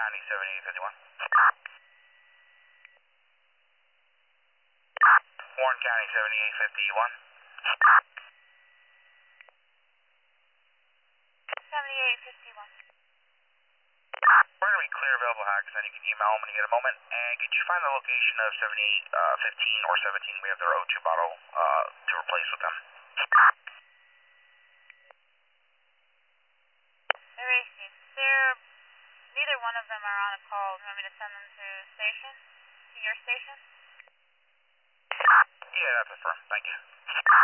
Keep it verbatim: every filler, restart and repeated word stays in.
County seventy-eight fifty-one. Warren County seventy-eight fifty-one. seventy-eight fifty-one. We're going to be clear available hacks, then you can email them when you get a moment. And could you find the location of seventy-eight fifteen or seventeen? We have their O two bottle uh, to replace with them. Erasing. They're, neither one of them are on a call. Do you want me to send them to station? To your station? Yeah, that's affirmed. Thank you.